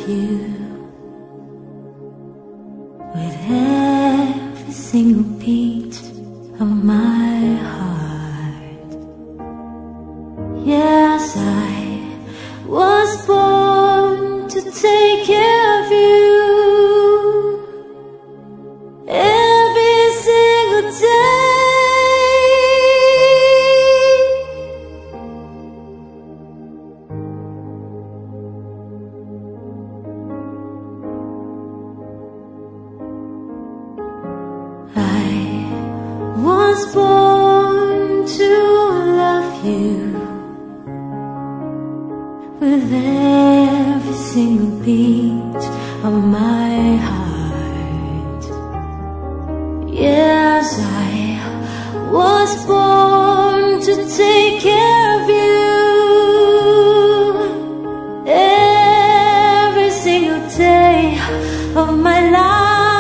you with every single beat of my heart. Yes, I was born to take care of you every single day. I was born to love you with every single beat of my heart. Yes, I was born to take care of you every single day of my life.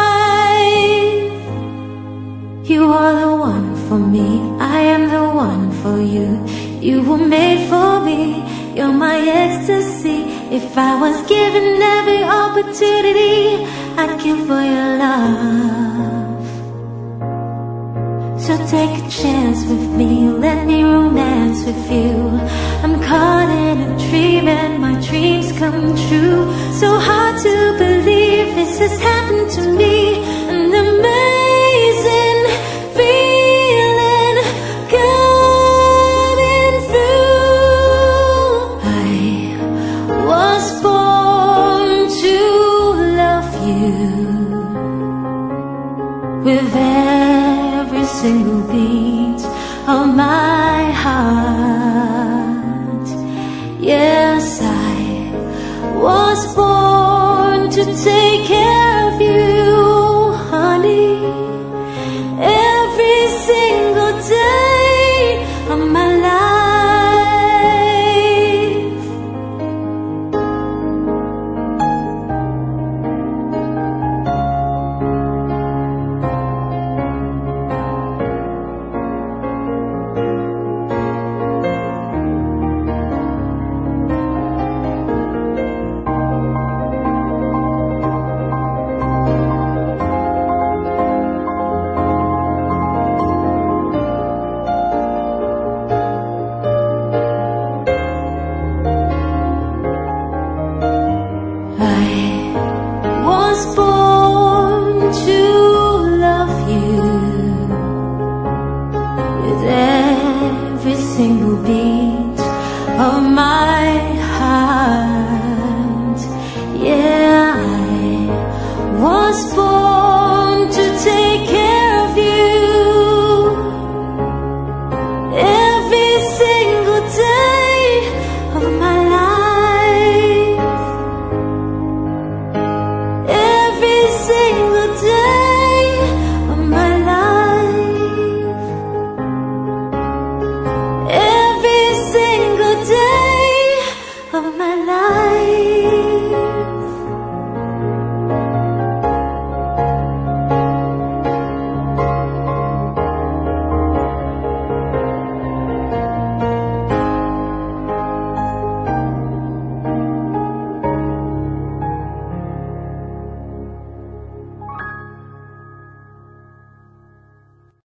You are the one for me, I am the one for you. You were made for me, you're my ecstasy. If I was given every opportunity, I'd kill for your love. So take a chance with me, let me romance with you. I'm caught in a dream and my dreams come true. So hard to believe this has happened to me. An amazing feeling coming through. I was born to love you with every single beat of my heart.